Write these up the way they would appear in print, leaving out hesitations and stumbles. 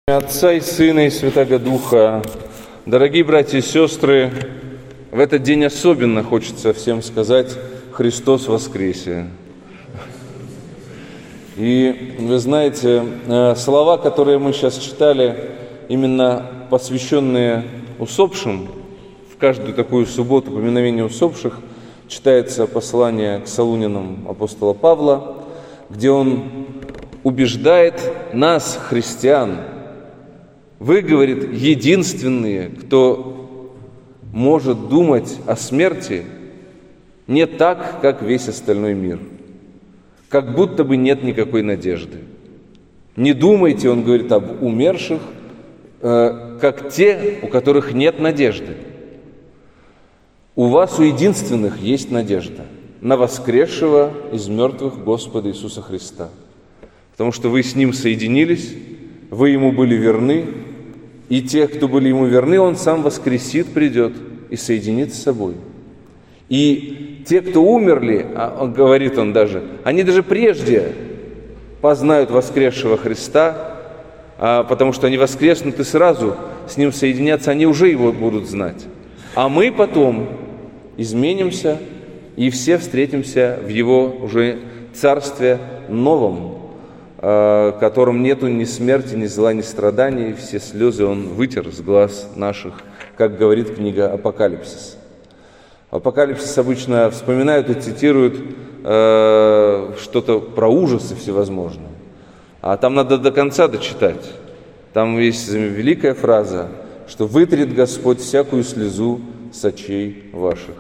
Отца и Сына и Святаго Духа. Дорогие братья и сестры, в этот день особенно хочется всем сказать: Христос воскресе! И вы знаете, слова, которые мы сейчас читали, именно посвященные усопшим, в каждую такую субботу поминовения усопших читается послание к Солунянам апостола Павла, где он убеждает нас, христиан. Вы, говорит, единственные, кто может думать о смерти не так, как весь остальной мир. Как будто бы нет никакой надежды. Не думайте, он говорит, об умерших, как те, у которых нет надежды. У вас, у единственных, есть надежда на воскресшего из мертвых Господа Иисуса Христа. Потому что вы с Ним соединились, вы Ему были верны, и тех, кто были Ему верны, Он сам воскресит, придет и соединит с собой. И те, кто умерли, говорит он даже, они даже прежде познают воскресшего Христа, потому что они воскреснут и сразу с Ним соединятся, они уже Его будут знать. А мы потом изменимся и все встретимся в Его уже Царстве новом, в котором нету ни смерти, ни зла, ни страданий, все слезы Он вытер с глаз наших, как говорит книга «Апокалипсис». Апокалипсис обычно вспоминают и цитируют что-то про ужасы всевозможные. А там надо до конца дочитать. Там есть великая фраза, что «вытрет Господь всякую слезу с очей ваших».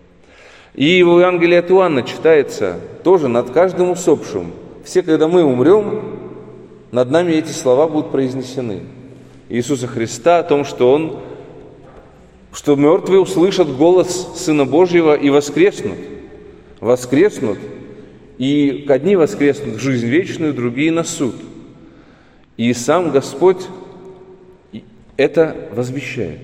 И в Евангелии от Иоанна читается тоже над каждым усопшим. Все, когда мы умрем, над нами эти слова будут произнесены. Иисуса Христа о том, что мертвые услышат голос Сына Божьего и воскреснут. Воскреснут, и одни воскреснут в жизнь вечную, другие на суд. И сам Господь это возвещает.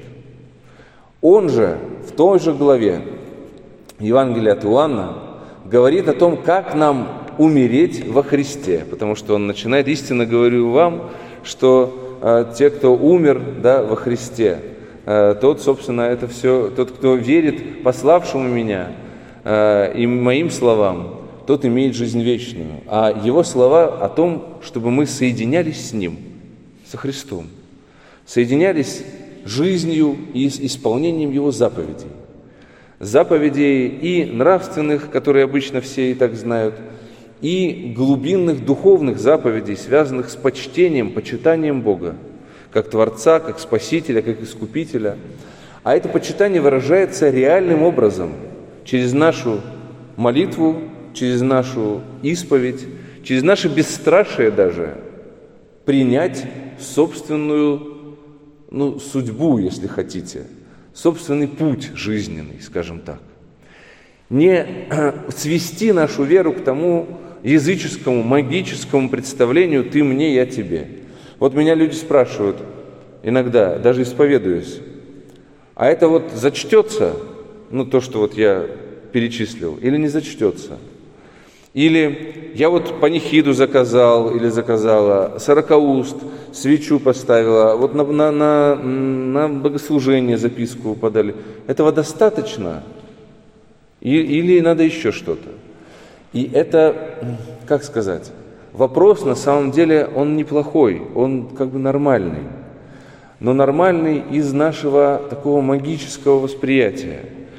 Он же в той же главе Евангелия от Иоанна говорит о том, как нам умереть во Христе, потому что он начинает: истинно говорю вам, что те, кто умер во Христе, тот, собственно, это все, тот, кто верит пославшему меня и моим словам, тот имеет жизнь вечную. А его слова о том, чтобы мы соединялись с Ним, со Христом, соединялись жизнью и исполнением Его заповедей. Заповедей и нравственных, которые обычно все и так знают, и глубинных духовных заповедей, связанных с почтением, почитанием Бога, как Творца, как Спасителя, как Искупителя. А это почитание выражается реальным образом, через нашу молитву, через нашу исповедь, через наше бесстрашие даже, принять собственную, судьбу, если хотите, собственный путь жизненный, скажем так. Не свести нашу веру к тому языческому, магическому представлению «ты мне, я тебе». Вот меня люди спрашивают иногда, даже исповедуюсь, а это вот зачтется, то, что вот я перечислил, или не зачтется? Или я вот панихиду заказал или заказала, 40 уст, свечу поставила, вот на богослужение записку подали. Этого достаточно? Или надо еще что-то? И это, как сказать, вопрос на самом деле, он неплохой, он как бы нормальный. Но нормальный из нашего такого магического восприятия.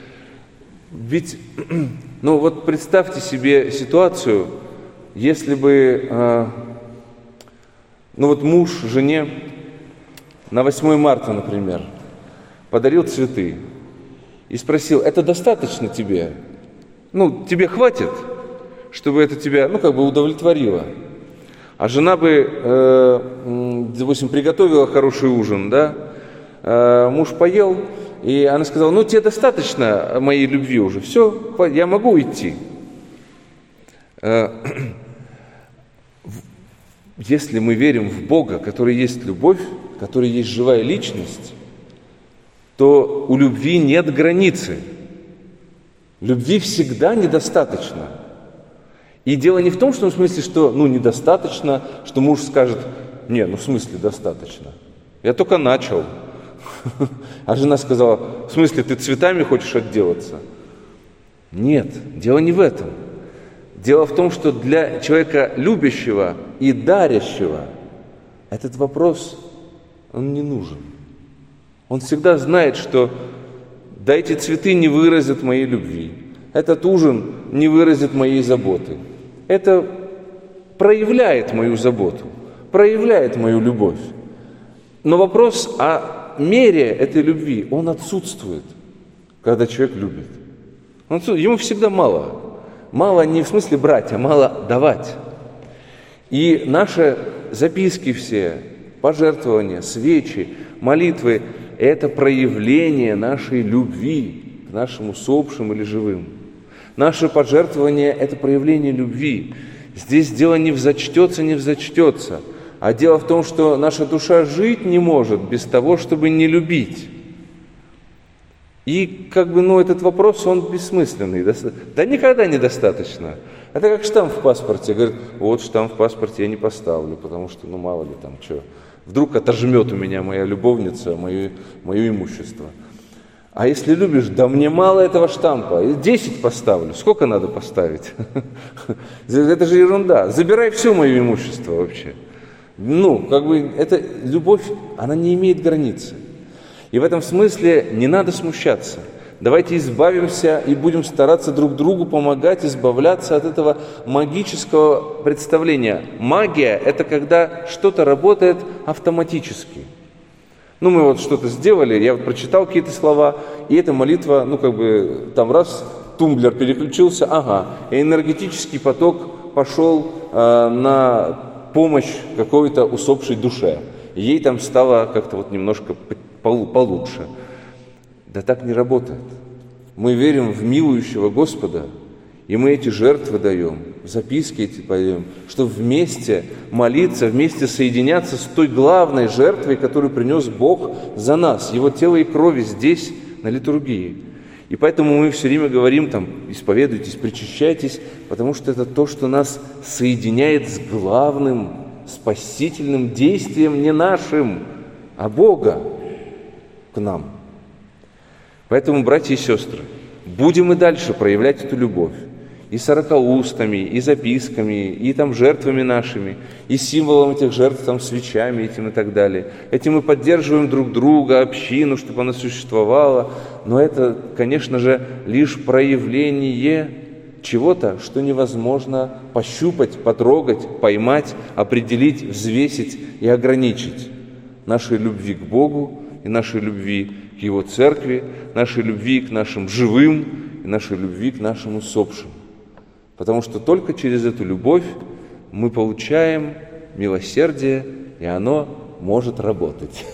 Ведь, вот представьте себе ситуацию, если бы, муж жене на 8 марта, например, подарил цветы и спросил: это достаточно тебе? Тебе хватит, чтобы это тебя, удовлетворило? А жена бы, допустим, приготовила хороший ужин, муж поел, и она сказала: тебе достаточно моей любви уже, все, я могу идти. Если мы верим в Бога, который есть любовь, который есть живая личность, то у любви нет границы. Любви всегда недостаточно. И дело не в том, что в смысле, что недостаточно, что муж скажет: Не, ну в смысле достаточно? Я только начал. А жена сказала: в смысле, ты цветами хочешь отделаться? Нет, дело не в этом. Дело в том, что для человека любящего и дарящего этот вопрос, он не нужен. Он всегда знает, что да, эти цветы не выразят моей любви, этот ужин не выразит моей заботы. Это проявляет мою заботу, проявляет мою любовь. Но вопрос о мере этой любви, он отсутствует, когда человек любит. Ему всегда мало. Мало не в смысле брать, а мало давать. И наши записки все, пожертвования, свечи, молитвы – это проявление нашей любви к нашим усопшим или живым. Наше пожертвование – это проявление любви. Здесь дело не взачтется, не взачтется, а дело в том, что наша душа жить не может без того, чтобы не любить. И этот вопрос, он бессмысленный. Да никогда недостаточно. Это как штамп в паспорте. Говорит, вот штамп в паспорте я не поставлю, потому что, мало ли там что. Вдруг отожмет у меня моя любовница мое имущество. А если любишь, да мне мало этого штампа, 10 поставлю. Сколько надо поставить? Это же ерунда. Забирай все мое имущество вообще. Эта любовь, она не имеет границы. И в этом смысле не надо смущаться. Давайте избавимся и будем стараться друг другу помогать избавляться от этого магического представления. Магия – это когда что-то работает автоматически. Мы что-то сделали, я прочитал какие-то слова, и эта молитва, там раз, тумблер переключился, и энергетический поток пошел на помощь какой-то усопшей душе. И ей там стало как-то немножко получше. Да так не работает. Мы верим в милующего Господа, и мы эти жертвы даем, записки эти подаем, чтобы вместе молиться, вместе соединяться с той главной жертвой, которую принес Бог за нас, Его тело и крови здесь, на литургии. И поэтому мы все время говорим исповедуйтесь, причащайтесь, потому что это то, что нас соединяет с главным спасительным действием не нашим, а Бога к нам. Поэтому, братья и сестры, будем и дальше проявлять эту любовь и сорокаустами, и записками, и жертвами нашими, и символом этих жертв, свечами этим и так далее. Этим мы поддерживаем друг друга, общину, чтобы она существовала. Но это, конечно же, лишь проявление чего-то, что невозможно пощупать, потрогать, поймать, определить, взвесить и ограничить. Нашей любви к Богу и нашей любви к Его Церкви, нашей любви к нашим живым и нашей любви к нашим усопшим. Потому что только через эту любовь мы получаем милосердие, и оно может работать.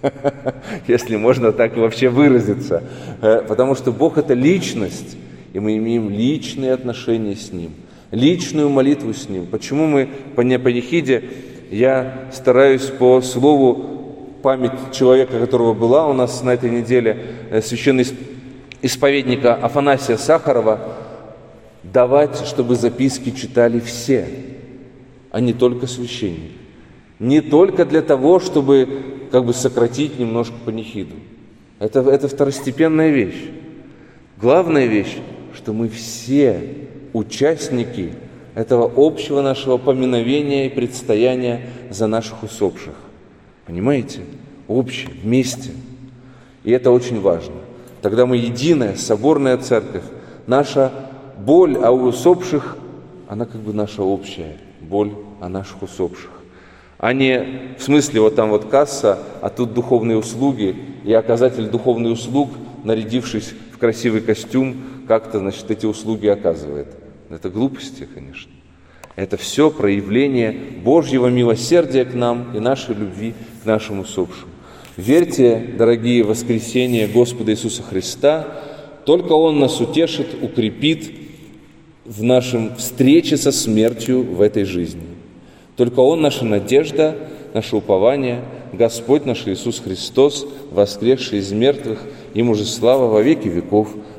Если можно так вообще выразиться. Потому что Бог – это личность, и мы имеем личные отношения с Ним, личную молитву с Ним. Почему мы по панихиде, я стараюсь по слову память человека, которого была у нас на этой неделе, священного исповедника Афанасия Сахарова, давать, чтобы записки читали все, а не только священник. Не только для того, чтобы сократить немножко панихиду. Это второстепенная вещь. Главная вещь, что мы все участники этого общего нашего поминовения и предстояния за наших усопших. Понимаете? Общее, вместе. И это очень важно. Тогда мы единая, соборная церковь. Наша боль о усопших, она наша общая боль о наших усопших. А не в смысле касса, а тут духовные услуги, и оказатель духовных услуг, нарядившись в красивый костюм, как-то, эти услуги оказывает. Это глупости, конечно. Это все проявление Божьего милосердия к нам и нашей любви к нашим усопшим. Верьте, дорогие, в воскресение Господа Иисуса Христа. Только Он нас утешит, укрепит в нашем встрече со смертью в этой жизни. Только Он наша надежда, наше упование, Господь наш Иисус Христос, воскресший из мертвых, Ему же слава во веки веков.